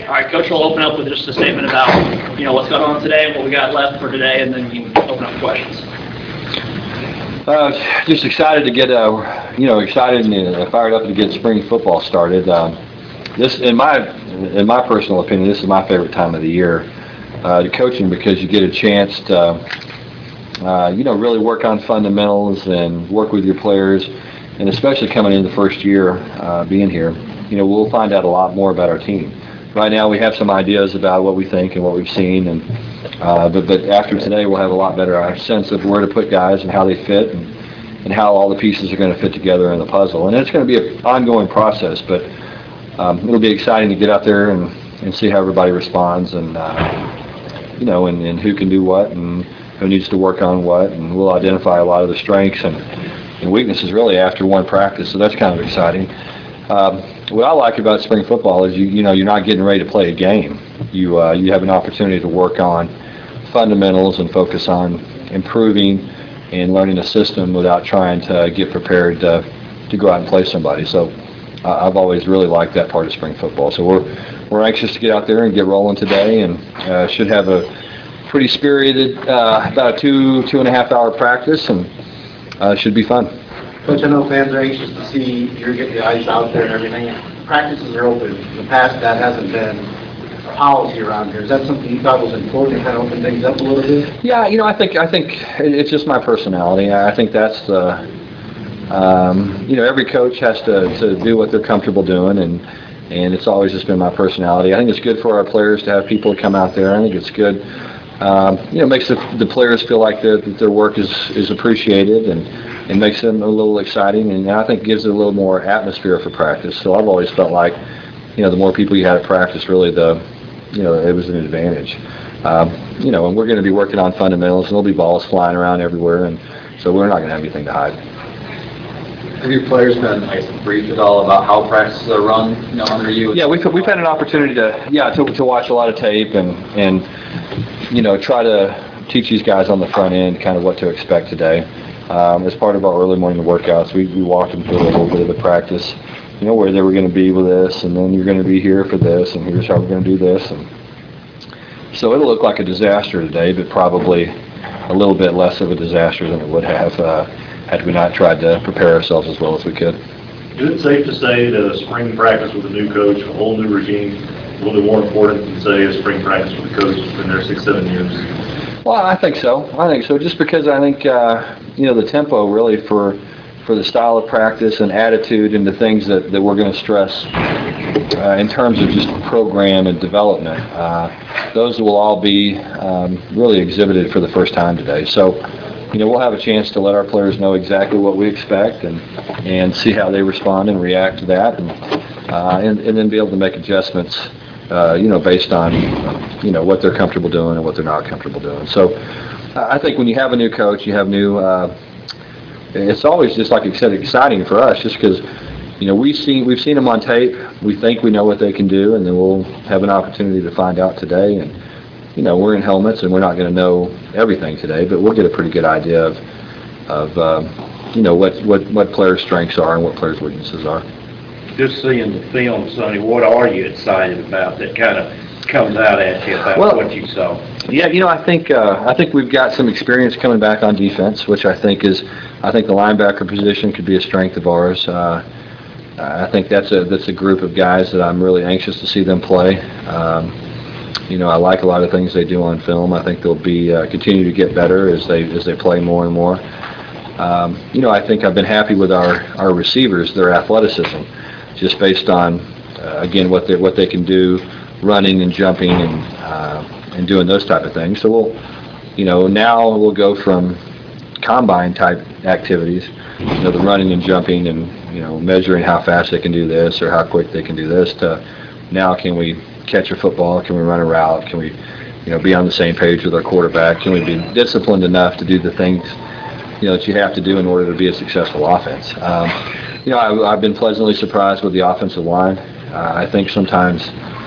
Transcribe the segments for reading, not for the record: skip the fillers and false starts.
All right, Coach, we'll open up with just a statement about, what's going on today and what we got left for today, and then you can open up questions. Just excited to get, excited and fired up to get spring football started. This, in my personal opinion, this is my favorite time of the year to coaching, because you get a chance to, really work on fundamentals and work with your players, and especially coming in the first year being here, we'll find out a lot more about our team. Right now we have some ideas about what we think and what we've seen, and but after today we'll have a lot better sense of where to put guys and how they fit, and how all the pieces are going to fit together in the puzzle. And it's going to be an ongoing process, but it'll be exciting to get out there and see how everybody responds, and and who can do what and who needs to work on what, and we'll identify a lot of the strengths and weaknesses really after one practice, so that's kind of exciting. What I like about spring football is you're not getting ready to play a game. You have an opportunity to work on fundamentals and focus on improving and learning a system without trying to get prepared to go out and play somebody. So I've always really liked that part of spring football. So we're anxious to get out there and get rolling today, and should have a pretty spirited about a 2.5 hour practice, and should be fun. Coach, I know fans are anxious to see you get the ice out there and everything. Practices are open. In the past, that hasn't been a policy around here. Is that something you thought was important to kind of open things up a little bit? Yeah, I think it's just my personality. I think that's the, every coach has to do what they're comfortable doing, and it's always just been my personality. I think it's good for our players to have people come out there. I think it's good. It makes the players feel like that their work is appreciated, and it makes them a little exciting, and I think gives it a little more atmosphere for practice. So I've always felt like, the more people you had at practice, really it was an advantage. And we're going to be working on fundamentals, and there'll be balls flying around everywhere, and so we're not going to have anything to hide. Have your players been briefed at all about how practices are run, under you? Yeah, we've had an opportunity to watch a lot of tape and try to teach these guys on the front end kind of what to expect today. As part of our early morning workouts, we walked them through a little bit of the practice, where they were going to be with this, and then you're going to be here for this, and here's how we're going to do this. And so it'll look like a disaster today, but probably a little bit less of a disaster than it would have had we not tried to prepare ourselves as well as we could. Is it safe to say that a spring practice with a new coach, a whole new regime, a little bit more important than, say, a spring practice with a coach who's been there 6-7 years? Well, I think so. Just because I think, the tempo really for the style of practice and attitude and the things that we're going to stress in terms of just program and development, those will all be really exhibited for the first time today. So, we'll have a chance to let our players know exactly what we expect and see how they respond and react to that, and then be able to make adjustments, based on, what they're comfortable doing and what they're not comfortable doing. So I think when you have a new coach, you have new, it's always, just like you said, exciting for us, just because, we've seen them on tape. We think we know what they can do, and then we'll have an opportunity to find out today. And, we're in helmets, and we're not going to know everything today, but we'll get a pretty good idea of what players' strengths are and what players' weaknesses are. Just seeing the film, Sonny, what are you excited about that kind of comes out at you about what you saw? Yeah, I think we've got some experience coming back on defense, which I think the linebacker position could be a strength of ours. I think that's a group of guys that I'm really anxious to see them play. I like a lot of things they do on film. I think they'll be continue to get better as they play more and more. I think I've been happy with our receivers, their athleticism, just based on again what they can do, running and jumping and doing those type of things. So now we'll go from combine type activities, the running and jumping and measuring how fast they can do this or how quick they can do this, to now can we catch a football, can we run a route, can we be on the same page with our quarterback, can we be disciplined enough to do the things that you have to do in order to be a successful offense. I've been pleasantly surprised with the offensive line. I think sometimes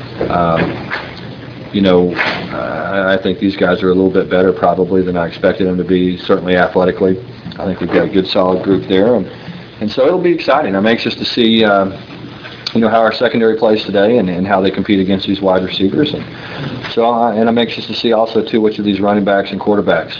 I think these guys are a little bit better probably than I expected them to be, certainly athletically. I think we've got a good solid group there, and so it'll be exciting. I'm anxious to see how our secondary plays today and how they compete against these wide receivers. And so, and I'm anxious to see also, too, which of these running backs and quarterbacks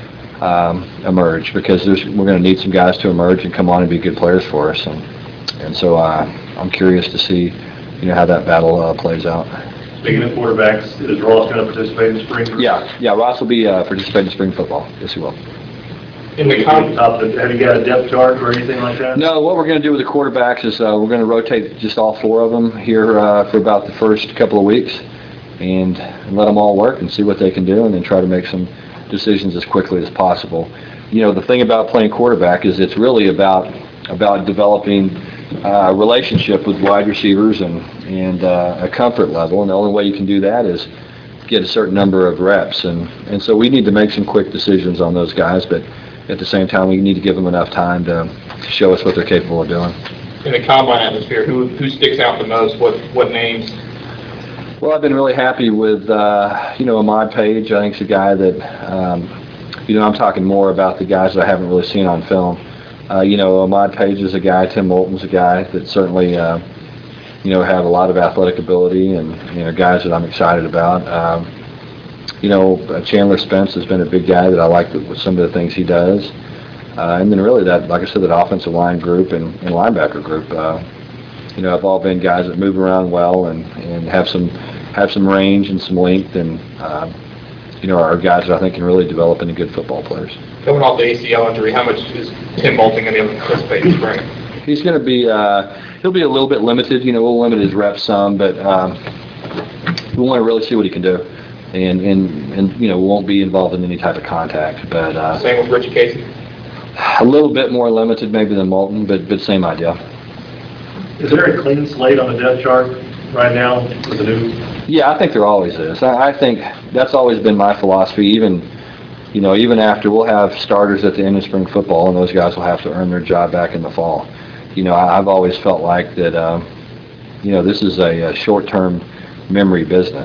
emerge, because we're going to need some guys to emerge and come on and be good players for us. And so I'm curious to see, how that battle plays out. Speaking of quarterbacks, is Ross going to participate in spring? Yeah, Ross will be participating in spring football. Yes, he will. Have you got a depth chart or anything like that? No, what we're going to do with the quarterbacks is we're going to rotate just all 4 of them here for about the first couple of weeks and let them all work and see what they can do, and then try to make some decisions as quickly as possible. The thing about playing quarterback is it's really about developing a relationship with wide receivers and a comfort level, and the only way you can do that is get a certain number of reps, and so we need to make some quick decisions on those guys, but at the same time we need to give them enough time to show us what they're capable of doing. In the combine atmosphere, who sticks out the most? What names? Well, I've been really happy with Ahmad Page. I think he's a guy that I'm talking more about the guys that I haven't really seen on film. Ahmad Page is a guy, Tim Moulton's a guy that certainly, have a lot of athletic ability and, guys that I'm excited about. Chandler Spence has been a big guy that I like with some of the things he does. And then really that, like I said, that offensive line group and linebacker group, have all been guys that move around well and have some range and some length and, are guys that I think can really develop into good football players. Coming off the ACL injury, how much is Tim Moulton going to be able to participate in spring? He's going to be, he'll be a little bit limited. We'll limit his reps some, but we want to really see what he can do. And we won't be involved in any type of contact. But same with Richie Casey? A little bit more limited maybe than Moulton, but same idea. Is there a clean slate on the depth chart right now for the new? Yeah, I think there always is. I think that's always been my philosophy, even after we'll have starters at the end of spring football, and those guys will have to earn their job back in the fall. I've always felt like that, this is a short-term memory business.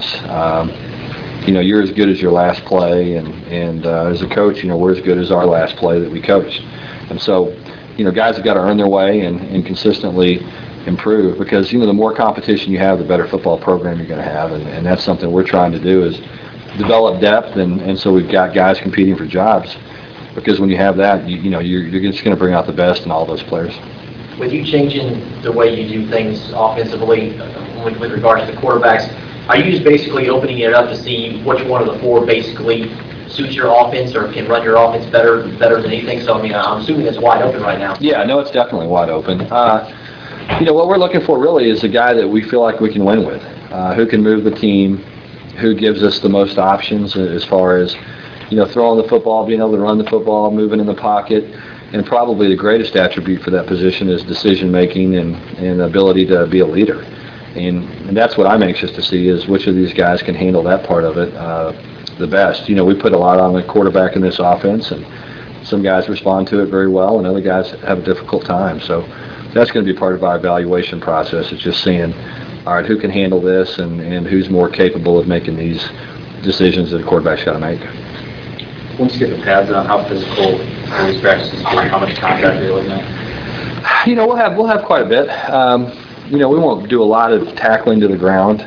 You're as good as your last play, and as a coach, we're as good as our last play that we coached. And so, guys have got to earn their way and consistently improve, because, the more competition you have, the better football program you're going to have, and that's something we're trying to do, is develop depth, and so we've got guys competing for jobs, because when you have that, you're just going to bring out the best in all those players. With you changing the way you do things offensively with regards to the quarterbacks, are you just basically opening it up to see which one of the 4 basically suits your offense or can run your offense better than anything? So, I'm assuming it's wide open right now. Yeah, no, it's definitely wide open. What we're looking for really is a guy that we feel like we can win with, who can move the team, who gives us the most options as far as, throwing the football, being able to run the football, moving in the pocket. And probably the greatest attribute for that position is decision-making and ability to be a leader. And that's what I'm anxious to see, is which of these guys can handle that part of it the best. We put a lot on the quarterback in this offense, and some guys respond to it very well, and other guys have a difficult time. So that's going to be part of our evaluation process. It's just seeing, all right, who can handle this and who's more capable of making these decisions that a quarterback's got to make. Once you get the pads on, how physical are these practices? How much contact are you looking at? We'll have quite a bit. We won't do a lot of tackling to the ground.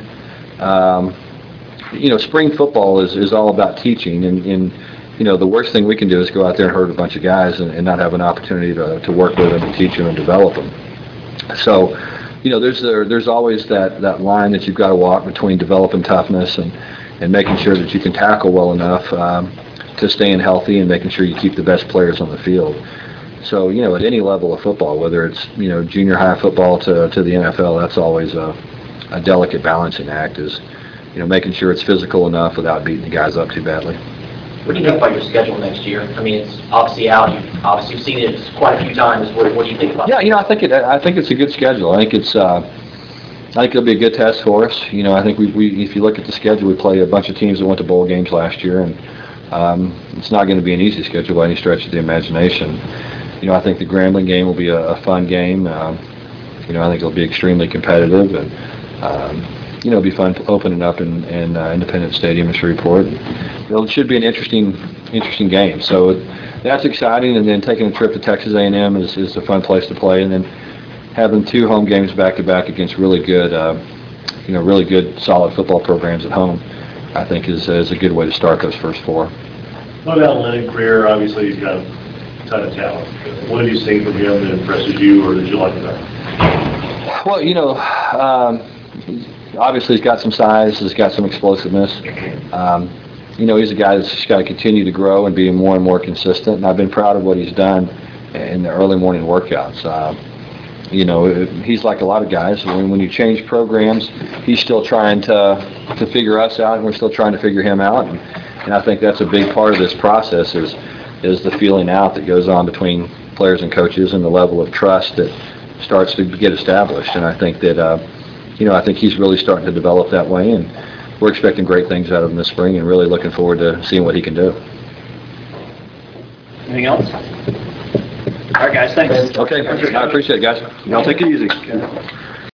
Spring football is all about teaching, and the worst thing we can do is go out there and hurt a bunch of guys and not have an opportunity to work with them and teach them and develop them. So, there's always that line that you've got to walk between developing toughness and making sure that you can tackle well enough to staying healthy and making sure you keep the best players on the field. So, at any level of football, whether it's, junior high football to the NFL, that's always a delicate balancing act, is, making sure it's physical enough without beating the guys up too badly. What do you think about your schedule next year? It's obviously out. You've seen it quite a few times. What do you think about it? Yeah, I think it's a good schedule. I think it'll be a good test for us. I think we if you look at the schedule, we play a bunch of teams that went to bowl games last year, and it's not going to be an easy schedule by any stretch of the imagination. I think the Grambling game will be a fun game. I think it'll be extremely competitive, and it'll be fun opening up in Independence Stadium in Shreveport. It should be an interesting game. So that's exciting, and then taking a trip to Texas A&M is a fun place to play. And then, having 2 home games back-to-back against really good, really good, solid football programs at home, I think is a good way to start those first 4. What about Lennon Greer? Obviously, he's got a ton of talent. What have you seen from him that impresses you or that you like about him? Well, obviously he's got some size, he's got some explosiveness. He's a guy that's just got to continue to grow and be more and more consistent, and I've been proud of what he's done in the early morning workouts. He's like a lot of guys. When you change programs, he's still trying to figure us out, and we're still trying to figure him out. And I think that's a big part of this process is the feeling out that goes on between players and coaches and the level of trust that starts to get established. And I think that, I think he's really starting to develop that way, and we're expecting great things out of him this spring and really looking forward to seeing what he can do. Anything else? All right, guys, thanks. Okay, I appreciate it, guys. Y'all take it easy.